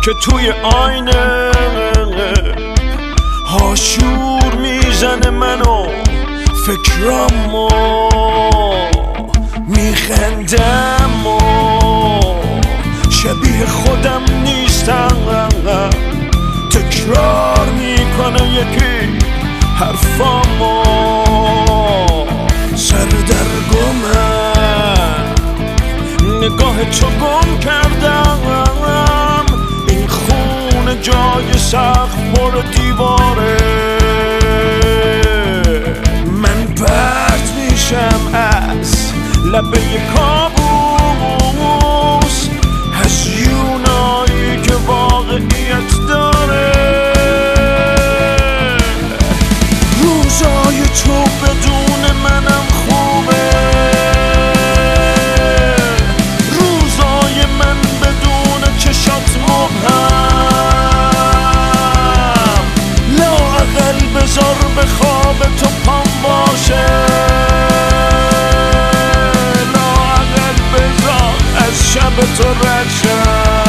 که توی آینه هاشور میزنه منو فکرامو میخندم و شبیه خودم نیستم تکرار میکنه یکی حرفامو سردرگمم نگاه تو گم کردم این خونه جای سقف پر دیواره من پرت میشم از لبه کابوس هزیونایی که واقعیت داره روزای تو بدون منم خوبه روزای من بدون چشات مبهم لااقل بذار به خواب تو پام باشه لااقل بذار از شب تو رد شم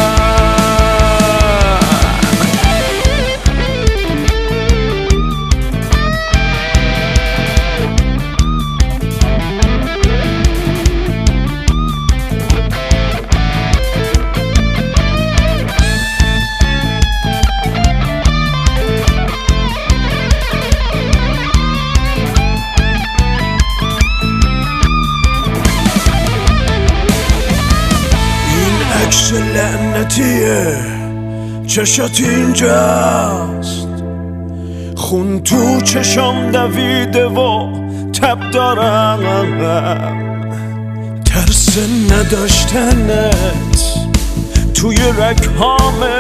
عکس لعنتیه چشات اینجاست خون تو چشام دویده و تب دارم ترس نداشتنت توی رگهامه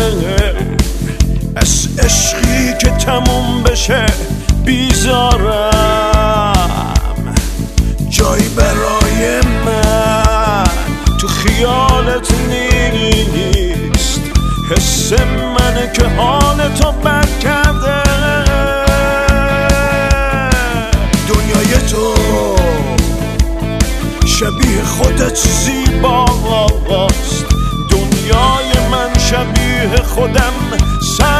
از عشقی که تموم بشه بیزارم جایی برای من تو خیالت نیست حس منه که حالتو بد کرده دنیای تو شبیه خودت زیباست دنیای من شبیه خودم